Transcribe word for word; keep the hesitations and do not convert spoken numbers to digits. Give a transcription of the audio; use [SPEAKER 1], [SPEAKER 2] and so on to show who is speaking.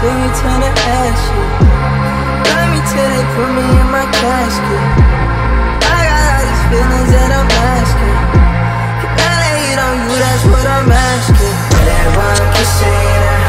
[SPEAKER 1] then you turn to ashes. Love me till they put me in my casket. I got all these feelings that I'm asking. Can I lay it on you, that's what I'm asking. Everyone keeps saying that